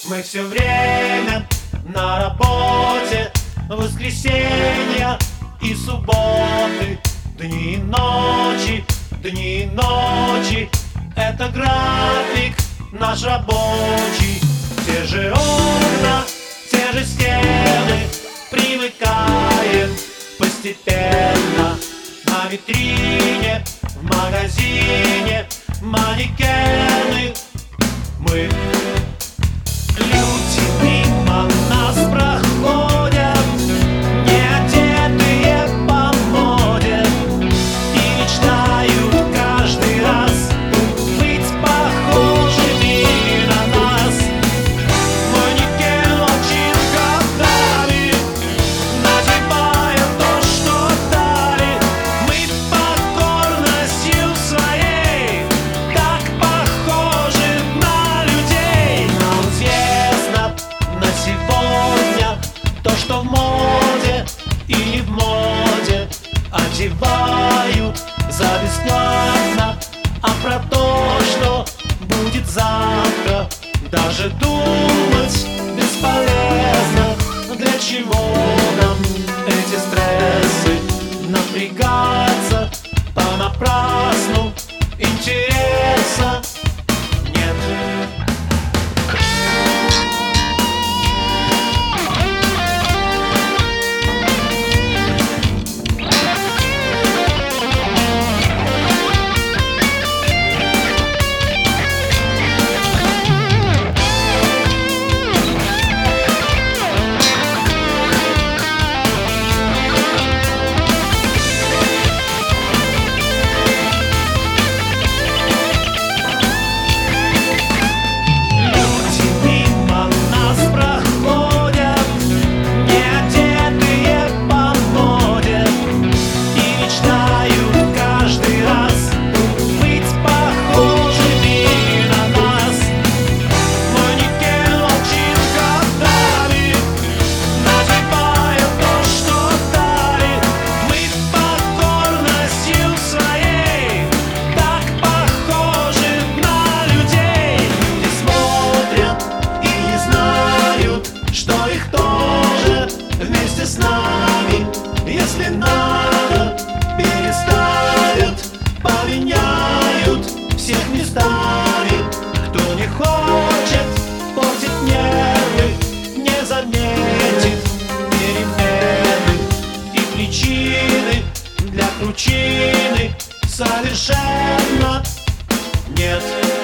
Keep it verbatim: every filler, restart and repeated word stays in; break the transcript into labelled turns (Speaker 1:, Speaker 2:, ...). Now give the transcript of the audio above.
Speaker 1: Мы все время на работе, воскресенья и субботы, дни и ночи, дни и ночи. Это график наш рабочий. Те же окна, те же стены, привыкаем постепенно. На витрине, в магазине манекены. Мы люди мимо нас проходят, не одетые по моде, и мечтают каждый раз быть похожими на нас. Манекен очень годами, надевая то, что дали. Мы покорностью своей так похожи на людей. Нам известно на сегодня то, что в моде и не в моде. Одевают за бесплатно, а про то, что будет завтра, даже думать бесполезно. Для чего нам эти стрессы? Напрягаться понапрасну, интереса нет. С нами, если надо, переставят, поменяют всех местами. Кто не хочет портить нервы, не заметит перемены и причины для кручины совершенно нет.